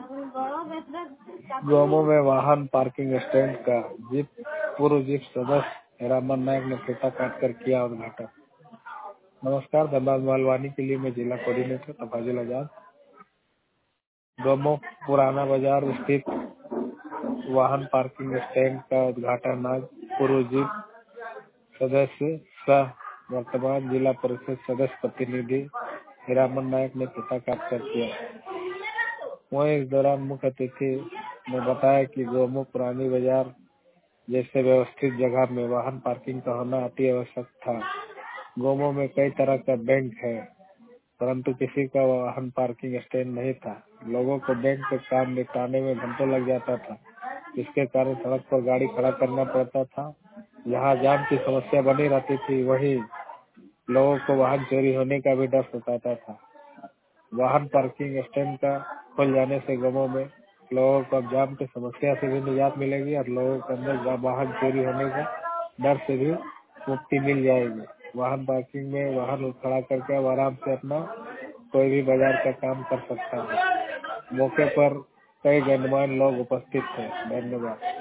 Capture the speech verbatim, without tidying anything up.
गोमो में वाहन parking stand का जीप पूर्व जीप सदस्य हीरामन नायक ने फीता काट कर किया उद्घाटन। नमस्कार, धनबाद मालवानी के लिए मैं जिला कोऑर्डिनेटर तफाजुल आजाद। गोमो पुराना बाजार स्थित वाहन पार्किंग स्टैंड का उद्घाटन आज पूर्व जीप सदस्य सह वर्तमान जिला परिषद सदस्य प्रतिनिधि हीरामन नायक ने फीता काट कर किया। वहीं इस दौरान मुख्य अतिथि ने बताया कि गोमो पुरानी बाजार जैसे व्यवस्थित जगह में वाहन पार्किंग का होना अति आवश्यक था। गोमो में कई तरह का बैंक है, परंतु किसी का वाहन पार्किंग स्टैंड नहीं था। लोगों को बैंक के काम निपटाने में घंटों लग जाता था, जिसके कारण सड़क पर गाड़ी खड़ा करना पड़ता था। जहाँ जाम की समस्या बनी रहती थी, वहीं लोगों को वाहन चोरी होने का भी डर सताता था। वाहन पार्किंग स्टैंड का खुल जाने से गोमो में लोगों को अब जाम की समस्या से भी निजात मिलेगी और लोगों के अंदर वाहन चोरी होने का डर से भी मुक्ति मिल जाएगी। वाहन पार्किंग में वाहन खड़ा करके अब आराम से अपना कोई भी बाजार का काम कर सकता है। मौके पर कई गणमान्य लोग उपस्थित थे। धन्यवाद।